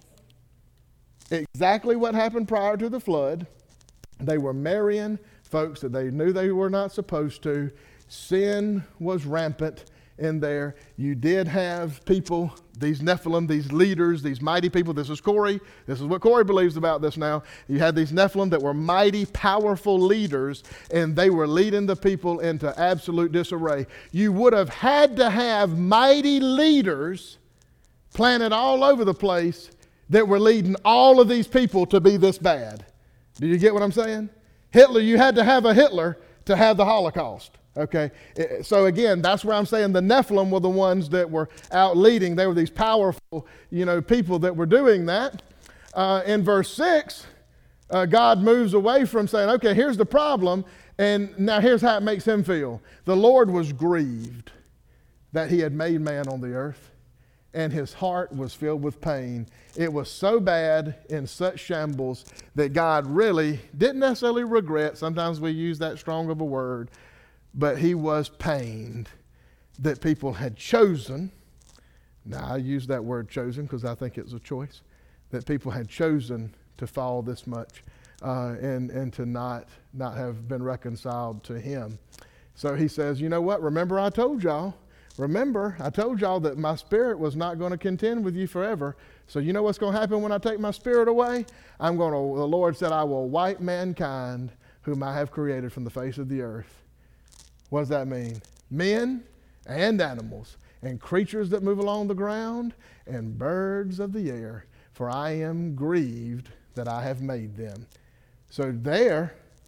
Speaker 1: Exactly what happened prior to the flood. They were marrying folks that they knew they were not supposed to. Sin was rampant in there. You did have people, these Nephilim, these leaders, these mighty people. This is Corey. This is what Corey believes about this now. You had these Nephilim that were mighty, powerful leaders, and they were leading the people into absolute disarray. You would have had to have mighty leaders planted all over the place that were leading all of these people to be this bad. Do you get what I'm saying? Hitler, you had to have a Hitler to have the Holocaust. Okay, so again, that's where I'm saying the Nephilim were the ones that were out leading. They were these powerful, you know, people that were doing that. Uh, in verse six, uh, God moves away from saying, okay, here's the problem, and now here's how it makes him feel. The Lord was grieved that he had made man on the earth, and his heart was filled with pain. It was so bad, in such shambles, that God really didn't necessarily regret. Sometimes we use that strong of a word, but he was pained that people had chosen. Now, I use that word chosen because I think it's a choice, that people had chosen to fall this much uh, and, and to not, not have been reconciled to him. So he says, you know what? Remember I told y'all. Remember, I told y'all that my spirit was not going to contend with you forever. So you know what's going to happen when I take my spirit away? I'm going to, the Lord said, I will wipe mankind whom I have created from the face of the earth. What does that mean? Men and animals and creatures that move along the ground and birds of the air, for I am grieved that I have made them. So there,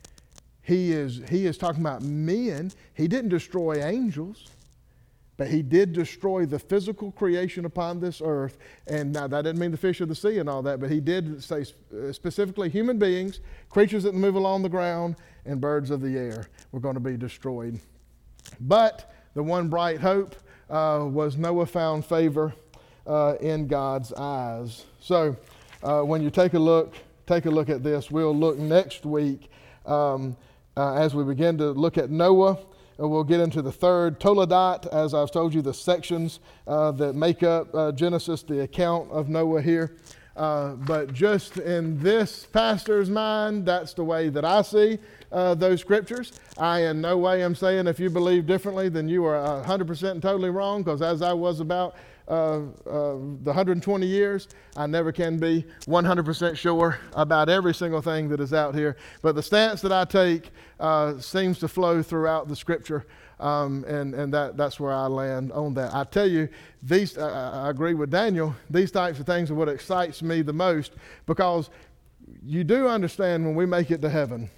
Speaker 1: he is, he is talking about men. He didn't destroy angels, but he did destroy the physical creation upon this earth. And now that didn't mean the fish of the sea and all that, but he did say specifically human beings, creatures that move along the ground, and birds of the air were going to be destroyed. But the one bright hope uh, was Noah found favor uh, in God's eyes. So uh, when you take a look take a look at this. We'll look next week um, uh, as we begin to look at Noah. Uh, we'll get into the third Toledot, as I've told you, the sections uh, that make up uh, Genesis, the account of Noah here. Uh, but just in this pastor's mind, that's the way that I see uh, those scriptures. I in no way am saying if you believe differently, then you are one hundred percent and totally wrong, because as I was about uh, uh, the one hundred twenty years, I never can be one hundred percent sure about every single thing that is out here. But the stance that I take uh, seems to flow throughout the scripture. Um, and and that, that's where I land on that. I tell you, these I, I agree with Daniel. These types of things are what excites me the most, because you do understand when we make it to heaven,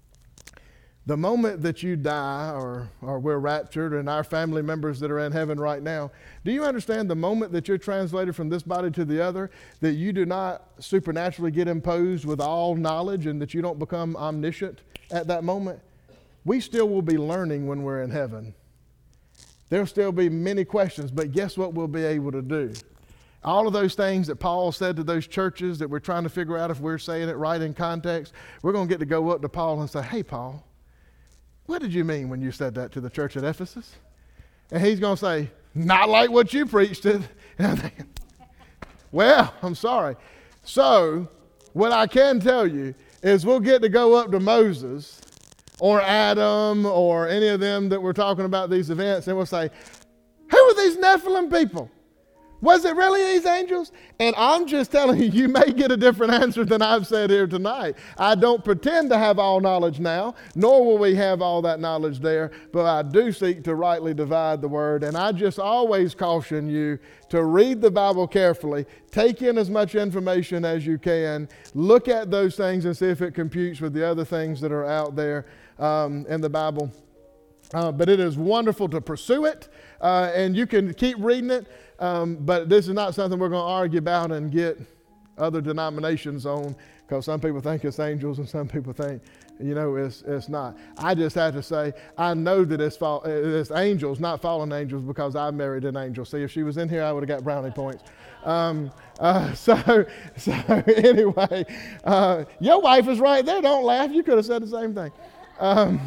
Speaker 1: the moment that you die or, or we're raptured, and our family members that are in heaven right now, do you understand the moment that you're translated from this body to the other, that you do not supernaturally get imposed with all knowledge and that you don't become omniscient at that moment? We still will be learning when we're in heaven. There'll still be many questions, but guess what we'll be able to do? All of those things that Paul said to those churches that we're trying to figure out if we're saying it right in context, we're going to get to go up to Paul and say, hey, Paul, what did you mean when you said that to the church at Ephesus? And he's going to say, not like what you preached it. And I'm thinking, well, I'm sorry. So what I can tell you is we'll get to go up to Moses or Adam or any of them that we're talking about these events, and we'll say, who are these Nephilim people? Was it really these angels? And I'm just telling you, you may get a different answer than I've said here tonight. I don't pretend to have all knowledge now, nor will we have all that knowledge there, but I do seek to rightly divide the word. And I just always caution you to read the Bible carefully, take in as much information as you can, look at those things and see if it computes with the other things that are out there um, in the Bible. Uh, but it is wonderful to pursue it, uh, and you can keep reading it. Um, but this is not something we're going to argue about and get other denominations on, because some people think it's angels and some people think, you know, it's it's not. I just have to say, I know that it's, fall, it's angels, not fallen angels, because I married an angel. See, if she was in here, I would have got brownie points. Um, uh, so, so anyway, uh, your wife is right there. Don't laugh. You could have said the same thing. Um,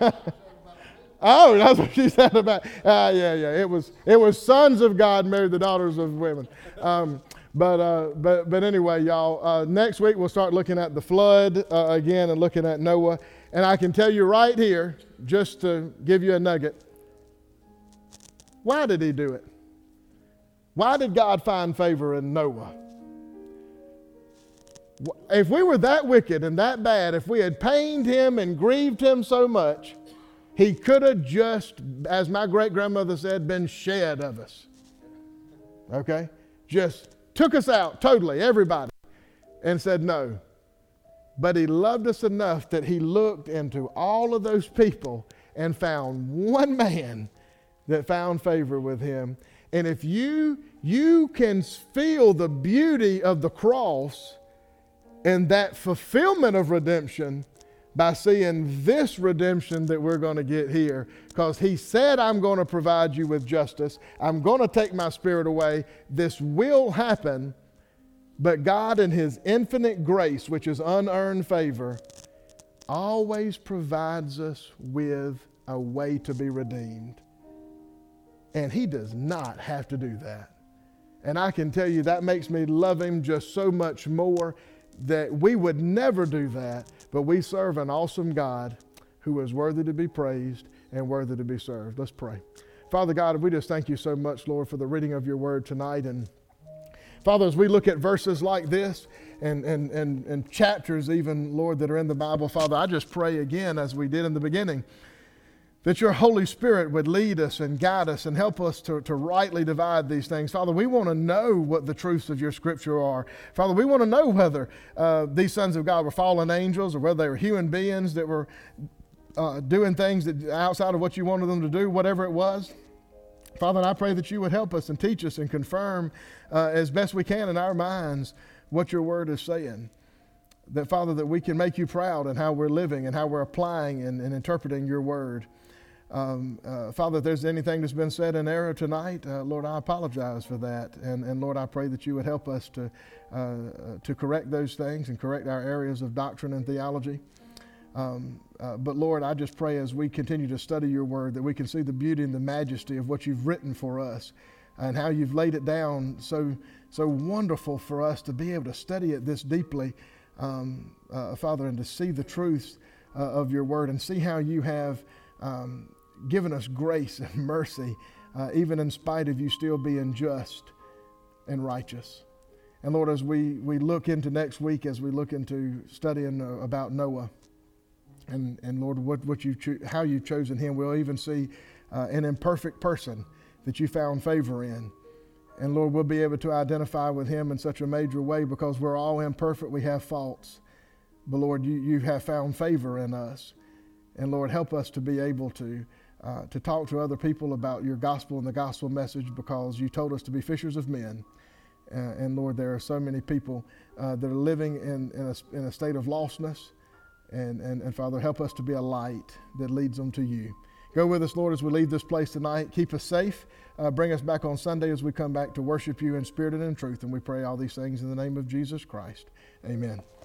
Speaker 1: Oh, that's what she said about. Uh, yeah, yeah. It was it was sons of God married the daughters of women. Um, but uh, but but anyway, y'all. Uh, next week we'll start looking at the flood uh, again and looking at Noah. And I can tell you right here, just to give you a nugget. Why did he do it? Why did God find favor in Noah? If we were that wicked and that bad, if we had pained him and grieved him so much, he could have just, as my great-grandmother said, been shed of us. Okay? Just took us out totally, everybody, and said no. But he loved us enough that he looked into all of those people and found one man that found favor with him. And if you, you can feel the beauty of the cross and that fulfillment of redemption by seeing this redemption that we're going to get here, because he said, I'm going to provide you with justice. I'm going to take my spirit away. This will happen, but God in his infinite grace, which is unearned favor, always provides us with a way to be redeemed. And he does not have to do that. And I can tell you that makes me love him just so much more, that we would never do that, but we serve an awesome God who is worthy to be praised and worthy to be served. Let's pray. Father God, we just thank you so much, Lord, for the reading of your word tonight. And Father, as we look at verses like this and, and, and, and chapters even, Lord, that are in the Bible, Father, I just pray again, as we did in the beginning, that your Holy Spirit would lead us and guide us and help us to, to rightly divide these things. Father, we want to know what the truths of your Scripture are. Father, we want to know whether uh, these sons of God were fallen angels or whether they were human beings that were uh, doing things that outside of what you wanted them to do, whatever it was. Father, and I pray that you would help us and teach us and confirm uh, as best we can in our minds what your word is saying. That, Father, that we can make you proud in how we're living and how we're applying and, and interpreting your word. Um, uh, Father, if there's anything that's been said in error tonight, uh, Lord, I apologize for that. And, and Lord, I pray that you would help us to, uh, to correct those things and correct our areas of doctrine and theology. Um, uh, but Lord, I just pray as we continue to study your word that we can see the beauty and the majesty of what you've written for us and how you've laid it down so, so wonderful for us to be able to study it this deeply, um, uh, Father, and to see the truths uh, of your word and see how you have um, given us grace and mercy, uh, even in spite of you still being just and righteous. And Lord, as we, we look into next week, as we look into studying uh, about Noah, and, and Lord, what, what you cho- how you've chosen him, we'll even see uh, an imperfect person that you found favor in. And Lord, we'll be able to identify with him in such a major way because we're all imperfect, we have faults. But Lord, you, you have found favor in us. And Lord, help us to be able to uh, to talk to other people about your gospel and the gospel message because you told us to be fishers of men. Uh, and Lord, there are so many people uh, that are living in, in, a, in a state of lostness. And, and, and Father, help us to be a light that leads them to you. Go with us, Lord, as we leave this place tonight. Keep us safe. Uh, bring us back on Sunday as we come back to worship you in spirit and in truth. And we pray all these things in the name of Jesus Christ. Amen.